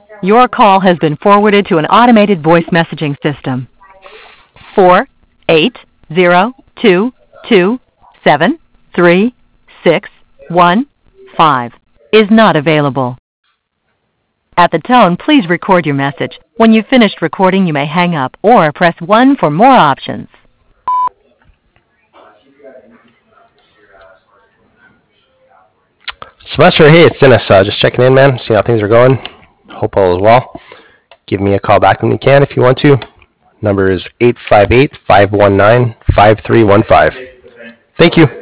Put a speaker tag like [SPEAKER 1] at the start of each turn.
[SPEAKER 1] Your call has been forwarded to an automated voice messaging system. 48022736615 is not available. At the tone, please record your message. When you've finished recording, you may hang up or press 1 for more options.
[SPEAKER 2] Sylvester, hey, it's Dennis. Just checking in, man. See how things are going. Hope all is well. Give me a call back when you can if you want to. Number is 858-519-5315. Thank you.